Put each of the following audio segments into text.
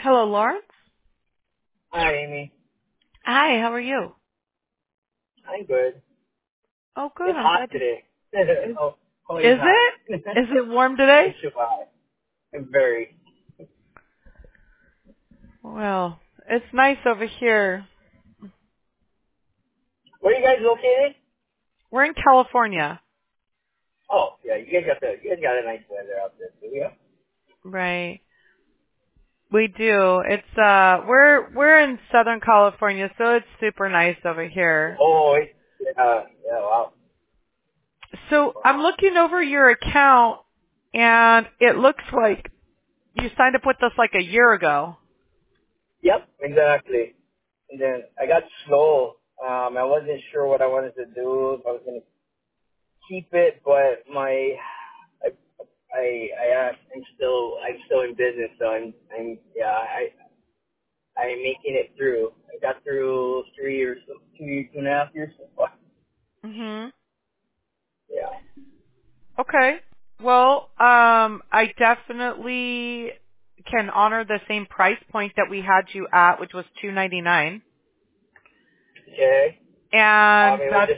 Hello, Lawrence. Hi, Amy. Hi, how are you? I'm good. Oh, good. It's I'm hot glad to. today. Is, Always is hot. it? Is it warm today? It's too hot. It's very. Well, it's nice over here. Where are you guys located? We're in California, Oh, yeah. You guys got a nice weather out there too. Yeah. right? We do. It's we're in Southern California, so it's super nice over here. Oh, yeah. Wow. So I'm Wow. looking over your account, and it looks like you signed up with us like a year ago. Yep. Exactly. And then I got slow. I wasn't sure what I wanted to do. If I was gonna keep it, but I, I'm still in business, so I'm making it through. I got through 3 years, 2.5 years so far. Mhm. Yeah. Okay. Well, I definitely can honor the same price point that we had you at, which was $299, Okay. and It was that's just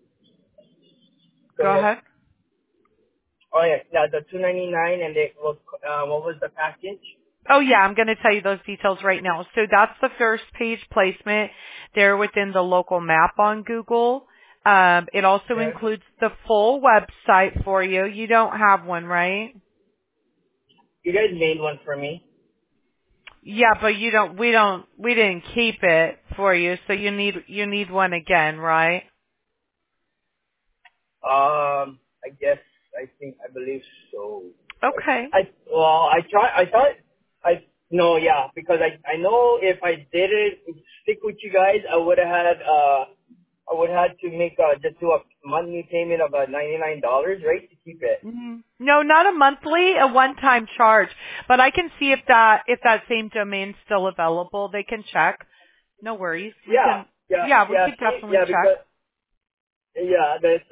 go go ahead. ahead. Oh yeah, the 299 and what was the package? Oh yeah, I'm going to tell you those details right now. So that's the first page placement there within the local map on Google. It also Okay. includes the full website for you. You don't have one, right? You guys made one for me. Yeah, but we didn't keep it for you, so you need one again, right? I believe so. Okay. I thought I no yeah because I know if I didn't stick with you guys I would have to make just do a monthly payment of $99 right to keep it. No, not a monthly, a one-time charge. But I can see if that same domain's still available. They can check. No worries. We Yeah, can. Yeah, we could see, definitely yeah, check. because that's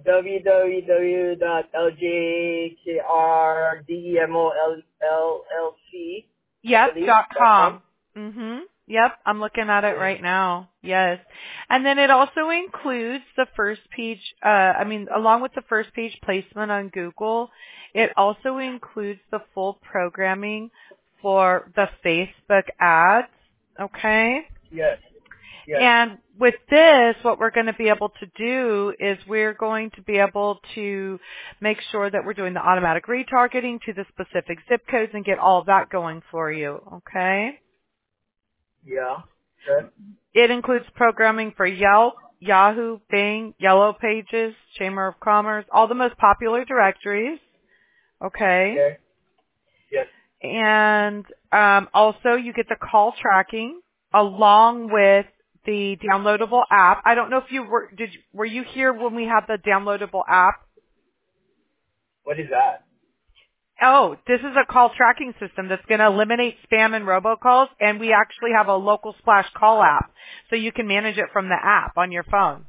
www.ljkrdemolllc, I Yep. believe, .com. .com. Yep. I'm looking at it right now. Yes. And then it also includes the first page. Along with the first page placement on Google, it also includes the full programming for the Facebook ads. Okay. Yes, yes, And with this, what we're going to be able to do is we're going to be able to make sure that we're doing the automatic retargeting to the specific zip codes and get all of that going for you. Okay? yeah, sure, It includes programming for Yelp, Yahoo, Bing, Yellow Pages, Chamber of Commerce, all the most popular directories. Okay? okay, yes. And also you get the call tracking along with the downloadable app. I don't know if were you here when we had the downloadable app? What is that? Oh, this is a call tracking system that's going to eliminate spam and robocalls, and we actually have a local splash call app, so you can manage it from the app on your phone.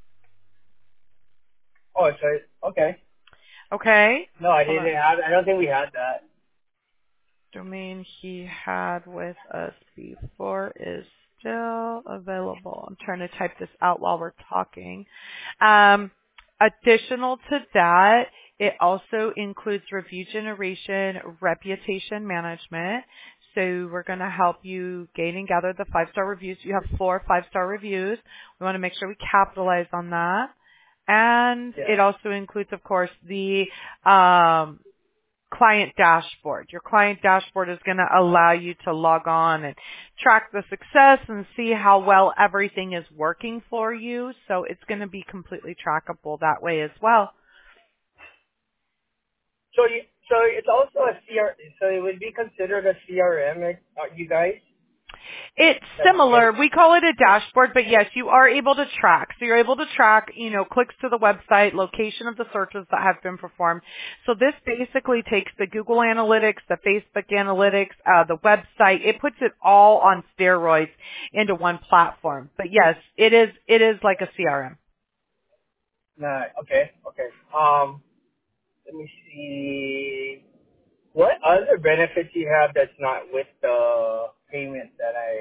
Oh, sorry. Okay. Okay? No, I Hold didn't on. have. I don't think we had that. Domain he had with us before is still available. I'm trying to type this out while we're talking. Additional to that, it also includes review generation, reputation management. So we're going to help you gain and gather the 5-star reviews. You have 4 5-star reviews. We want to make sure we capitalize on that. And Yeah. it also includes, of course, the client dashboard. Your client dashboard is going to allow you to log on and track the success and see how well everything is working for you. So it's going to be completely trackable that way as well. So it's also a CR. So it would be considered a CRM, like, you guys. It's That you similar. guys. We call it a dashboard, but yes, you are able to track. So you're able to track, clicks to the website, location of the searches that have been performed. So this basically takes the Google Analytics, the Facebook Analytics, the website. It puts it all on steroids into one platform. But yes, it is like a CRM. Nah. Okay. Okay. Let me see. what other benefits you have that's not with the payment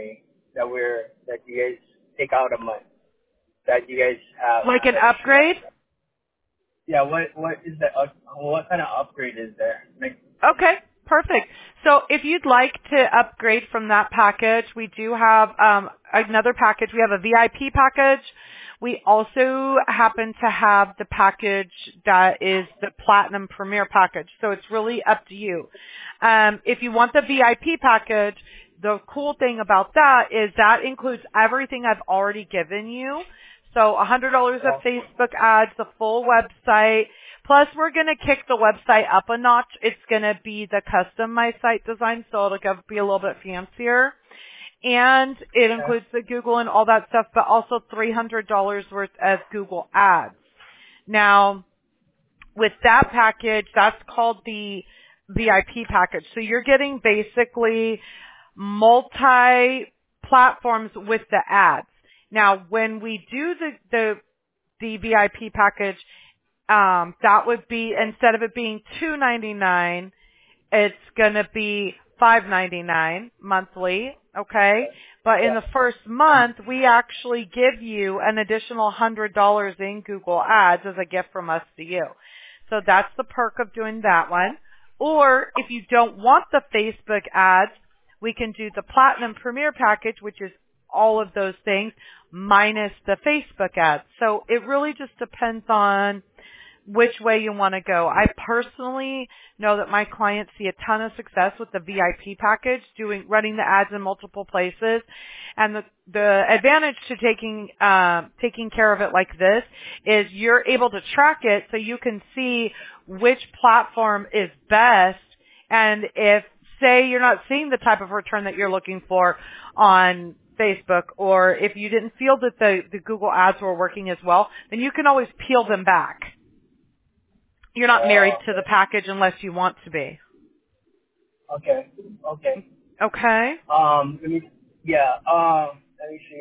that you guys take out a month that you guys have? Like an upgrade? Yeah. What is that? What kind of upgrade is there? Like, Okay, perfect. So if you'd like to upgrade from that package, we do have another package. We have a VIP package. We also happen to have the package that is the Platinum Premier package. So it's really up to you. If you want the VIP package, the cool thing about that is that includes everything I've already given you. So $100 of Facebook ads, the full website. Plus, we're going to kick the website up a notch. It's going to be the custom My Site design, so it'll be a little bit fancier. And it includes the Google and all that stuff, but also $300 worth of Google ads. Now, with that package, that's called the VIP package. So you're getting basically multi-platforms with the ads. Now, when we do the VIP package, that would be, instead of it being $2.99, it's going to be $5.99 monthly, okay? But in the first month, we actually give you an additional $100 in Google Ads as a gift from us to you. So that's the perk of doing that one. Or if you don't want the Facebook ads, we can do the Platinum Premier package, which is all of those things minus the Facebook ads. So it really just depends on which way you want to go. I personally know that my clients see a ton of success with the VIP package, running the ads in multiple places. And the advantage to taking care of it like this is you're able to track it so you can see which platform is best. And if, say, you're not seeing the type of return that you're looking for on Facebook, or if you didn't feel that the Google ads were working as well, then you can always peel them back. You're not married to the package unless you want to be. Okay. Okay. Let me see.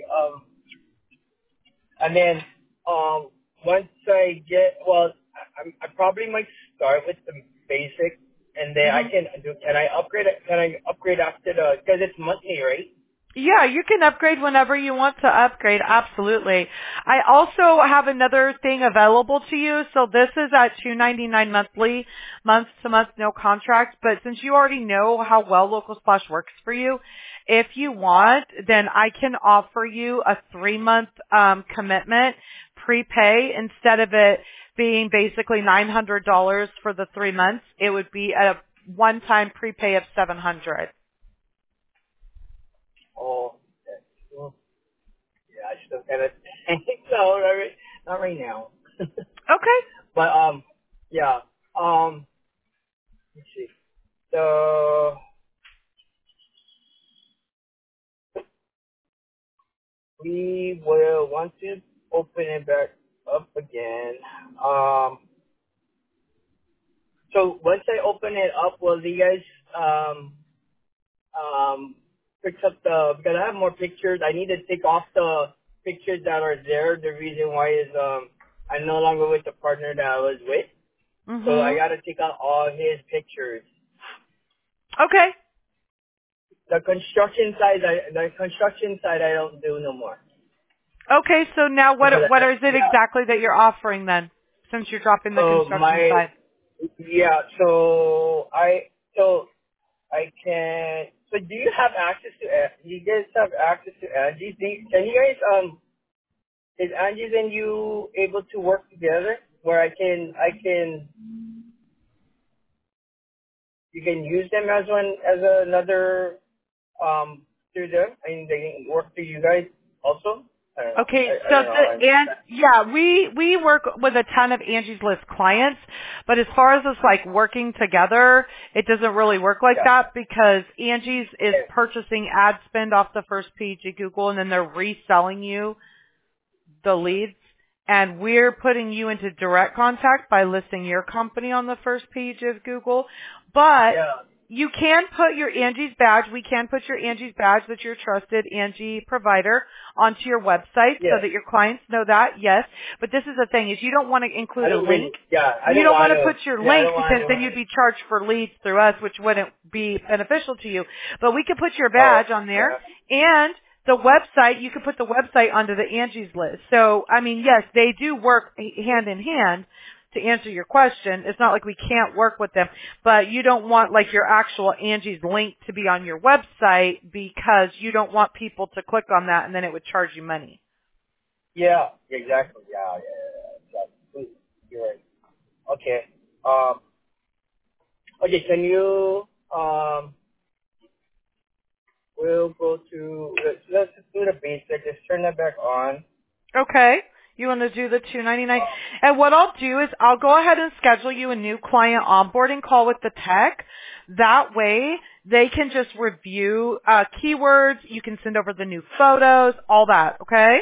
And then, once I I probably might start with the basic, and then can I upgrade it? Can I upgrade after because it's monthly, right? Yeah, you can upgrade whenever you want to upgrade. Absolutely. I also have another thing available to you. So this is at $2.99 monthly, month to month, no contract. But since you already know how well Local Splash works for you, if you want, then I can offer you a 3-month commitment prepay. Instead of it being basically $900 for the 3 months, it would be a one-time prepay of $700. Oh, well, yeah, I should have had it. No, not right now. Okay. But yeah. Let's see. So we will want to open it back up again. So once I open it up, will you guys pick up because I have more pictures. I need to take off the pictures that are there. The reason why is I'm no longer with the partner that I was with. So I got to take out all his pictures. Okay. The construction side I don't do no more. Okay, so now what is it exactly that you're offering then, since you're dropping the construction side? Yeah, so I can. So do you have access to? You guys have access to Angie's? Can you guys is Angie's and you able to work together where I can you can use them as another through them and they can work through you guys also? Okay, we work with a ton of Angie's List clients, but as far as us like working together, it doesn't really work like that because Angie's is purchasing ad spend off the first page of Google and then they're reselling you the leads, and we're putting you into direct contact by listing your company on the first page of Google. But You can put your Angie's badge. We can put your Angie's badge, that's your trusted Angie provider, onto your website so Yes. that your clients know that. Yes, but this is the thing: is you don't want to include I a don't really. link. Yeah, I You don't don't want want to to. put your Yeah, I link don't want because to. then you'd be charged for leads through us, which wouldn't be beneficial to you. But we could put your Oh, badge on there, yeah. and the website. You could put the website under the Angie's list. So, I mean, yes, they do work hand in hand. To answer your question, it's not like we can't work with them, but you don't want like your actual Angie's link to be on your website because you don't want people to click on that and then it would charge you money. Yeah, exactly. Yeah. You're right. Okay. Okay. Can you we'll go to let's just do the basic. Just turn that back on. Okay. You want to do the $299? Um, And what I'll do is I'll go ahead and schedule you a new client onboarding call with the tech. That way they can just review keywords. You can send over the new photos, all that. Okay?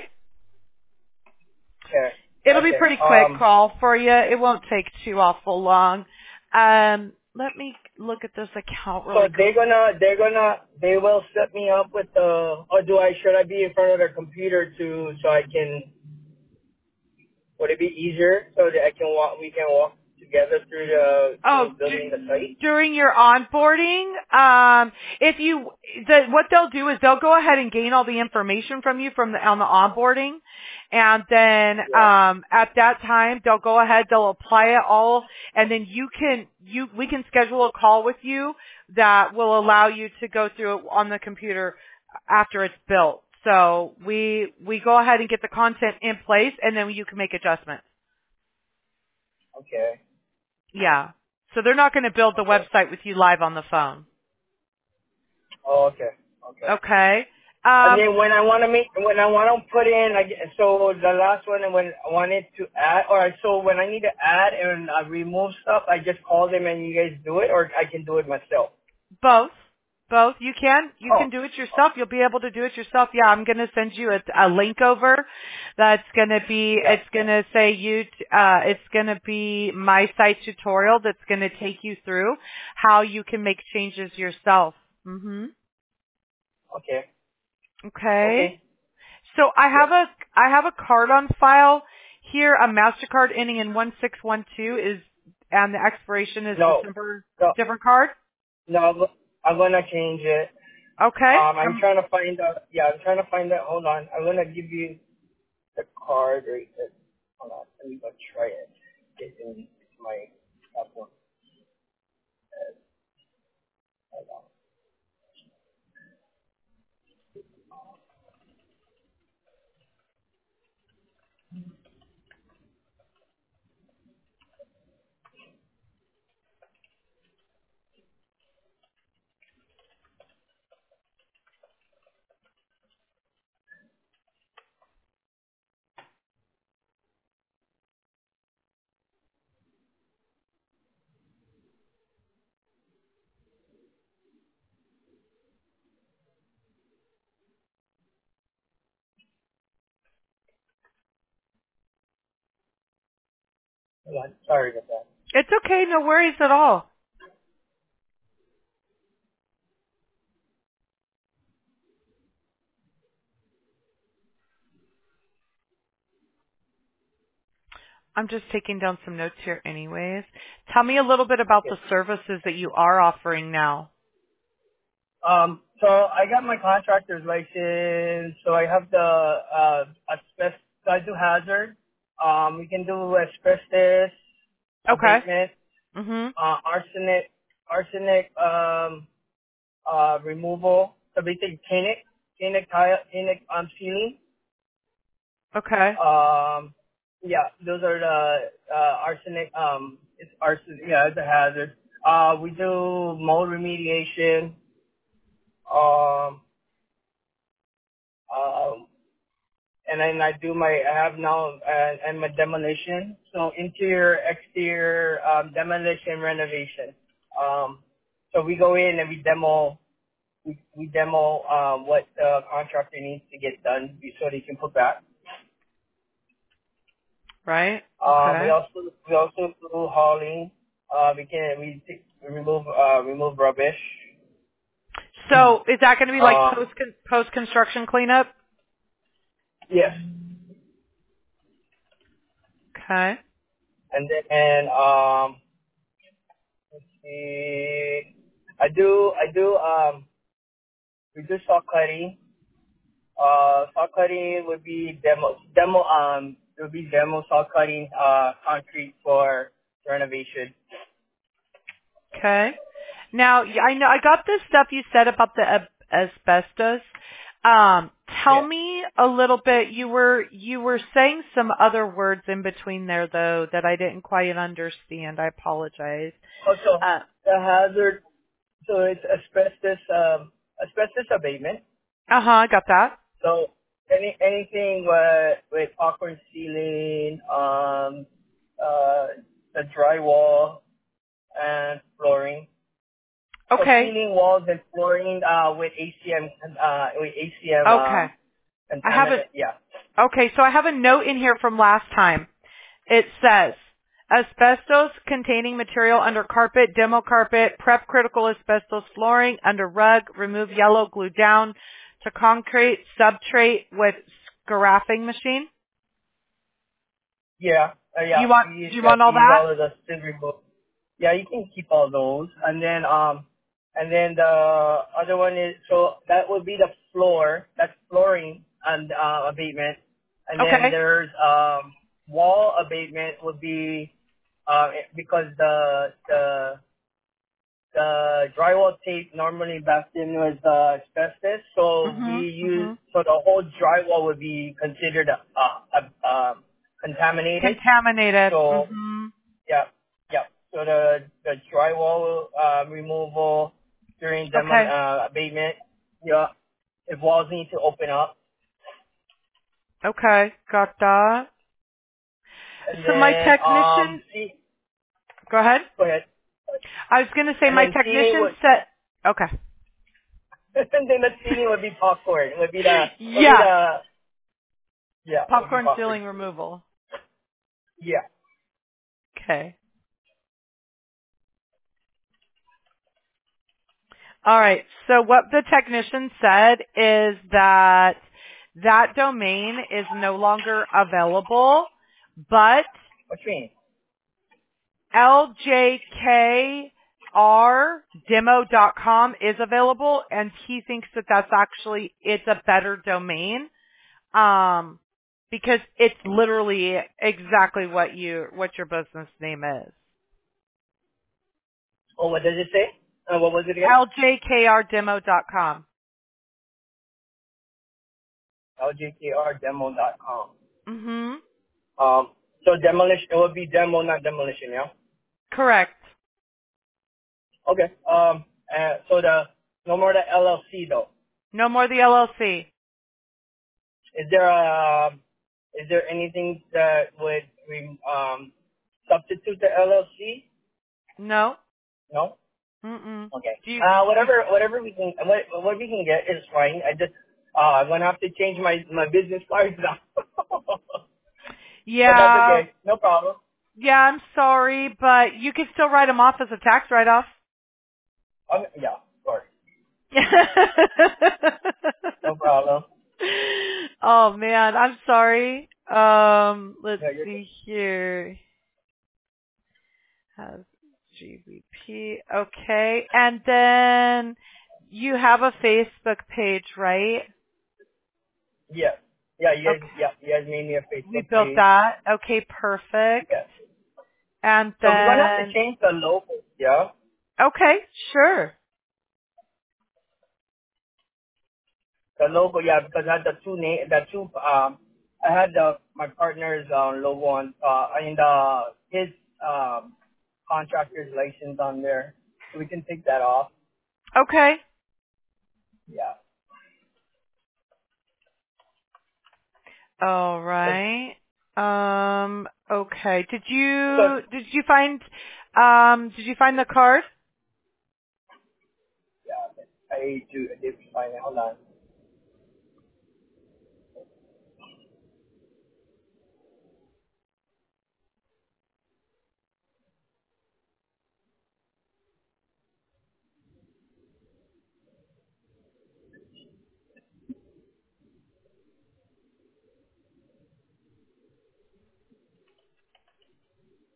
okay. It'll be Okay. pretty quick call for you. It won't take too awful long. Let me look at this account So really quick. they will set me up with the, or should I be in front of their computer so I can, would it be easier so that we can walk together through Oh, building the site? during your onboarding, if you, what they'll do is they'll go ahead and gain all the information from you on the onboarding, and then Yeah. at that time they'll go ahead, they'll apply it all, and then we can schedule a call with you that will allow you to go through it on the computer after it's built. So we go ahead and get the content in place, and then you can make adjustments. Okay. Yeah. So they're not going to build the Okay. website with you live on the phone. Oh, okay. Okay. Okay. And then when I want to put in, so the last one, when I wanted to add, or so when I need to add and remove stuff, I just call them and you guys do it, or I can do it myself. Both. Both. You Oh. can do it yourself. You'll be able to do it yourself. Yeah, I'm going to send you a link over. That's going to be, Yeah. it's going to say it's going to be my site tutorial that's going to take you through how you can make changes yourself. Mhm. Okay. Okay. Okay. So I Yeah. have a card on file here, a MasterCard ending in 1612 and the expiration is No. December. No. Different card? No. I'm gonna change it. Okay. I'm trying to find out. Yeah, I'm trying to find out. Hold on. I'm gonna give you the card right there. Hold on. Let me go try it. Get in my phone. Hold on. Hold on. Sorry about that. It's okay. No worries at all. I'm just taking down some notes here anyways. Tell me a little bit about Okay. the services that you are offering now. So I got my contractor's license. So I have the asbestos. I do hazard. We can do asbestos Okay. abatement, Mhm. arsenic removal. So basically tinic sealing. Okay. Yeah, those are the arsenic. It's arsen. Yeah, it's a hazard. We do mold remediation. Um, um, and then I have now and my demolition. So interior, exterior, demolition, renovation. So we go in and we demo what the contractor needs to get done so they can put back. Right? We Okay. also do hauling. remove rubbish. So is that going to be like Um, post construction cleanup? yes, Okay. and then let's see, we do saw cutting. Saw cutting would be demo saw cutting concrete for renovation. Okay. Now, I know I got this stuff you said about the asbestos. Tell Yeah. me a little bit. You were saying some other words in between there though that I didn't quite understand. I apologize. Also, Uh the hazard. So it's asbestos abatement. huh. I got that. So anything with awkward ceiling, the drywall and flooring. So Okay. ceiling, walls, and flooring with ACM Okay. I have a contaminant. Yeah. Okay, so I have a note in here from last time. It says, asbestos containing material under carpet, demo carpet, prep critical asbestos flooring under rug, remove yellow, glue down to concrete, subtrate with scarafing machine. Yeah. You Yeah. want, do you want all We use that? all of the still remove. Yeah, you can keep all those. And then the other one is, so that would be the floor. That's flooring and abatement. And then Okay. there's wall abatement would be because the drywall tape normally back then was asbestos, so we Mhm. use, Mhm. so the whole drywall would be considered contaminated. Contaminated. So Mhm. yeah, yeah. So the drywall removal during demo Okay. abatement. Yeah, if walls need to open up, Okay. Got that. and So my then technician, see, go ahead. go ahead. I was going to say And my then ceiling technician would, said, okay. and then the ceiling would be popcorn. Yeah. Would be Popcorn popcorn. ceiling removal. Yeah. Okay. All right. So what the technician said is that that domain is no longer available, but What you mean? ljkrdemo.com is available, and he thinks that that's actually, it's a better domain, because it's literally exactly what your business name is. Oh, what does it say? What was it again? ljkrdemo.com. ljkrdemo.com. Mm-hmm. So demolition, it would be demo, not demolition, yeah? Correct. Okay. So no more the LLC though. No more the LLC. Is there anything that would, substitute the LLC? No. No? Mm-mm. Okay. Do you, Whatever we can, what we can get is fine. I'm gonna have to change my business cards now. But that's yeah. okay. No problem. Yeah, I'm sorry, but you can still write them off as a tax write-off. Yeah, of course. No problem. Oh man, I'm sorry. Let's Yeah, you're good. see here. Has GBP. Okay. And then you have a Facebook page, right? Yeah. Yeah, Okay. you guys made me a We Facebook built page. that. Okay, perfect. Yeah. And So we're gonna have to then, change the logo. Yeah. okay, sure. The logo, yeah, because I had I had my partner's logo on, and his contractor's license on there, so we can take that off. Okay. Yeah. All So, right. Okay. so Did you find the card? yeah, I did find it. Hold on.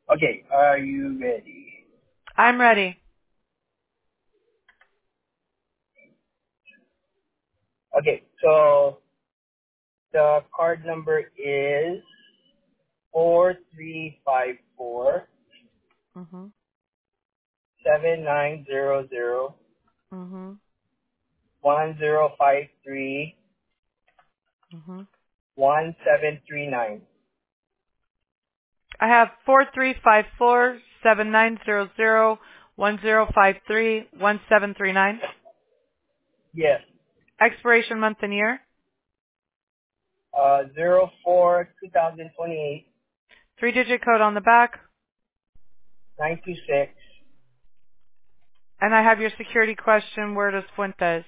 Okay, are you ready? I'm ready. Okay, so the card number is 4354 Mhm. 7900 Mhm. 1053 Mhm. 1739. I have 4354-7900-1053-1739. Yes. Expiration month and year. 04 2028 3-digit code on the back. 926. And I have your security question. Where does Fuentes?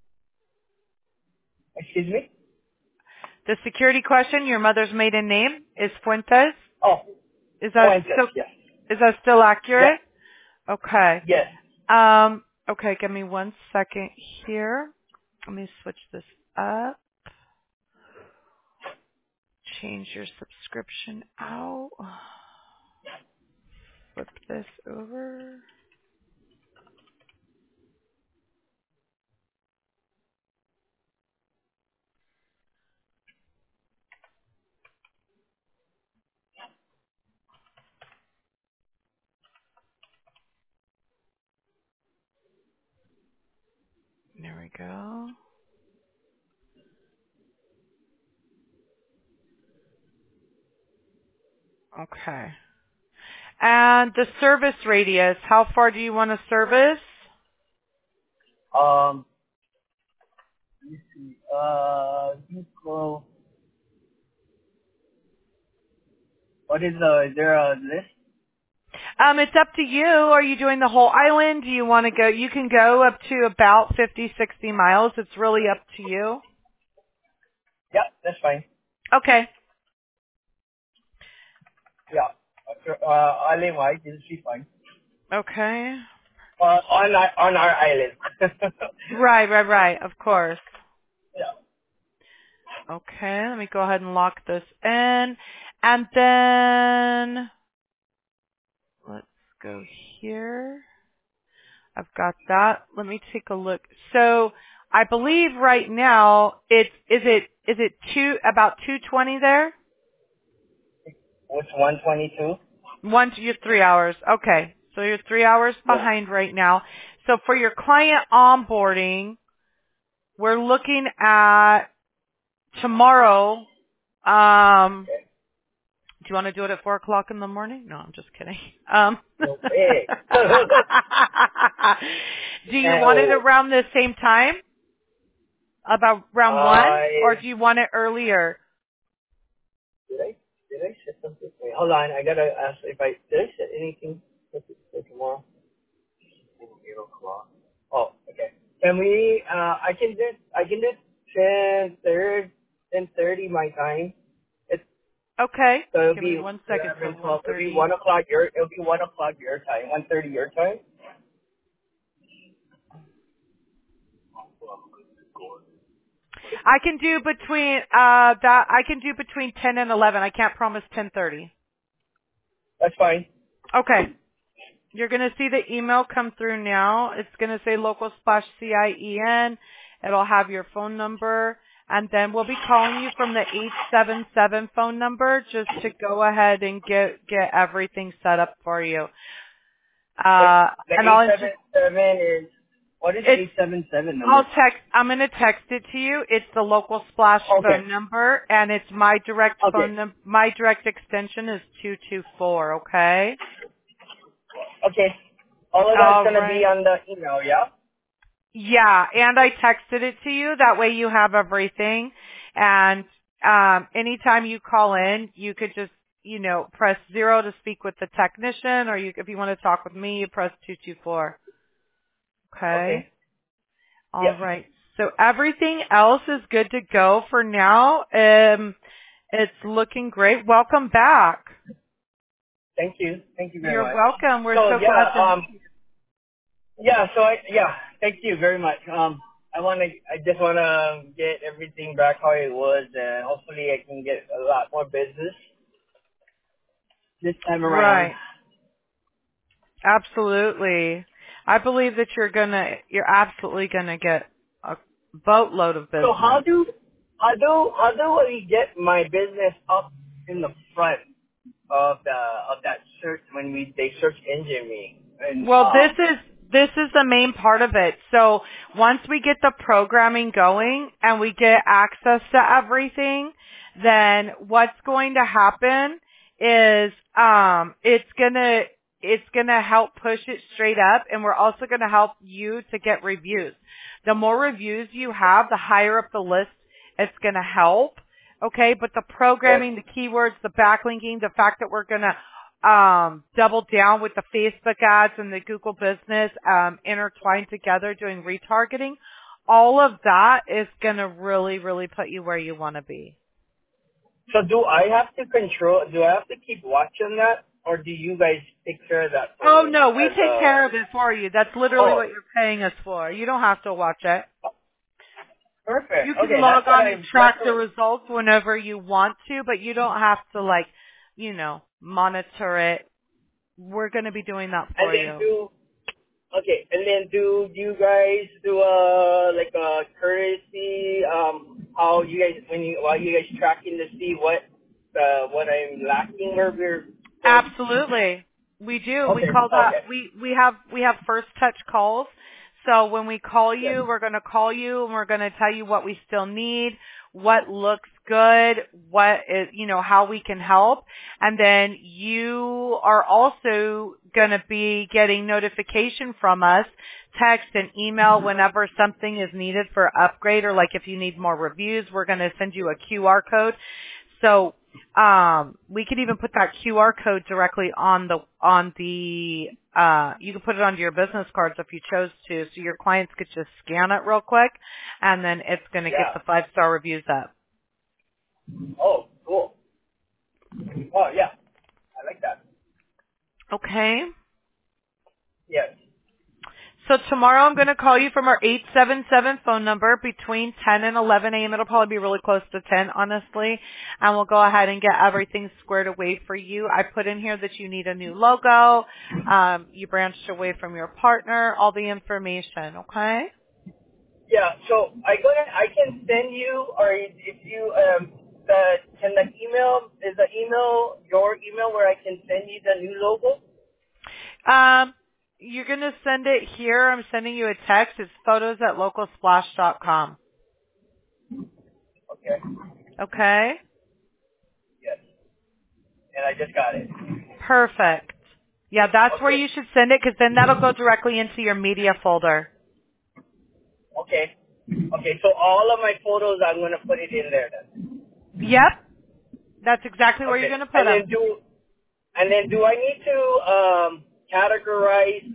Excuse me? The security question, your mother's maiden name is Fuentes. Oh, Is that Fuentes, still, yes. is that still Yeah, accurate? Okay. yes. Okay, give me 1 second here. Let me switch this up. Change your subscription out. Flip this over. There we go. Okay. And the service radius, how far do you want to service? Um, let me see. You go. Is there a list? It's up to you. Are you doing the whole island? Do you want to go? You can go up to about 50, 60 miles. It's really up to you. Yeah, that's fine. Okay. Yeah. Island-wide, this is fine. Okay. On our island. Right. Of course. Yeah. Okay. Let me go ahead and lock this in. And then let's go here. I've got that. Let me take a look. So I believe right now is it about 220 there? What's 122? You're 3 hours. Okay. So you're 3 hours Yeah. behind right now. So for your client onboarding, we're looking at tomorrow. Okay. Do you want to do it at 4 o'clock in the morning? No, I'm just kidding. No way. Do you want it No. around the same time? About round one? I Or do you want it earlier? did I did I set something? Wait, hold on. I gotta ask if I did I set anything for tomorrow? 8 o'clock. Oh, okay. Can we? I can do 10:30 my time. It's Okay. so it'll Give me be 1 second. So 11, 12. It'll be 1:30. 1 o'clock your. It'll be 1 o'clock your time. 1:30 your time. I can do between 10 and 11. I can't promise 10:30. That's fine. Okay. You're going to see the email come through now. It's going to say local splash CIEN. It'll have your phone number. And then we'll be calling you from the 877 phone number just to go ahead and get everything set up for you. The And 877 is what is the 877 number? I'm going to text it to you. It's the local splash Okay. phone number and it's my direct Okay. phone number. My direct extension is 224, okay? Okay. All of that's All gonna be right. on the email, yeah? Yeah, and I texted it to you. That way you have everything. And anytime you call in, you could just, press 0 to speak with the technician, or if you want to talk with me, you press 224. Okay? Okay. All Yes. right. So everything else is good to go for now. It's looking great. Welcome back. Thank you. Thank you very You're much. welcome. We're So so glad to. thank you very much. I just wanna get everything back how it was, and hopefully I can get a lot more business this time around. Right. Absolutely. I believe that you're absolutely gonna get a boatload of So business. how do we get my business up in the front of that search when they search engine me? And Well, this is the main part of it. So once we get the programming going and we get access to everything, then what's going to happen is it's gonna help push it straight up, and we're also gonna help you to get reviews. The more reviews you have, the higher up the list it's gonna help. Okay, but the programming, the keywords, the backlinking, the fact that we're gonna double down with the Facebook ads and the Google business intertwined together doing retargeting, all of that is gonna really, really put you where you want to be. so do I have to keep watching that, or do you guys take care of that for Oh me? no, we take care of it for you. That's literally Oh, what you're paying us for. You don't have to watch it. perfect. You can Okay, log on and track the results whenever you want to, but you don't have to monitor it. We're going to be doing that and for then you. do you guys do like a courtesy how you guys while you guys tracking to see what I'm lacking or Absolutely. We do. We okay, call that, okay, we have first touch calls. So when we call yes, you, we're going to call you and we're going to tell you what we still need, what looks good, what is, how we can help. And then you are also going to be getting notification from us, text and email whenever something is needed for upgrade, or like if you need more reviews, we're going to send you a QR code. So we could even put that QR code directly on the you can put it onto your business cards if you chose to, so your clients could just scan it real quick, and then it's going to get yeah. the 5-star reviews up. Oh, cool. Oh yeah, I like that. Okay. Yes. So tomorrow I'm going to call you from our 877 phone number between 10 and 11 a.m. It'll probably be really close to 10, honestly. And we'll go ahead and get everything squared away for you. I put in here that you need a new logo. You branched away from your partner, all the information, okay? Yeah. So I can send you, or if you is the email your email where I can send you the new logo? You're going to send it here. I'm sending you a text. It's photos@localsplash.com. Okay. Okay? Yes. And I just got it. Perfect. Yeah, that's where Okay. you should send it, because then that'll go directly into your media folder. Okay. Okay. So all of my photos, I'm gonna put it in there then. Yep. That's exactly where you're Okay. going to put them. And then do I need to categorize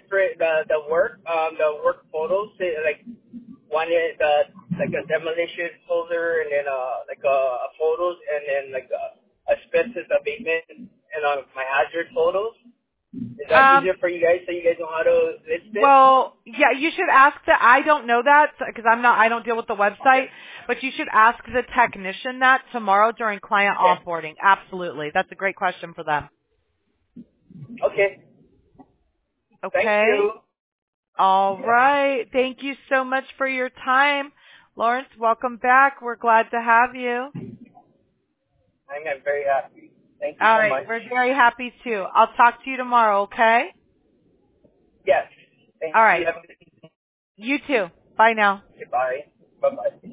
the work photos? Say, like one is like a demolition folder, and then like a photos, and then like a asbestos abatement, and my hazard photos. Is that easier for you guys, so you guys know how to list it? Well, yeah, you should ask I don't know that because I don't deal with the website, Okay. but you should ask the technician that tomorrow during client Okay. onboarding. Absolutely. That's a great question for them. Okay. Thank Okay? you. All right. Thank you so much for your time. Lawrence, welcome back. We're glad to have you. I'm very happy. Thank you All so right. much. We're very happy too. I'll talk to you tomorrow, okay? Yes. Thank All you. right. Have a good evening. You too. Bye now. Goodbye. Bye-bye.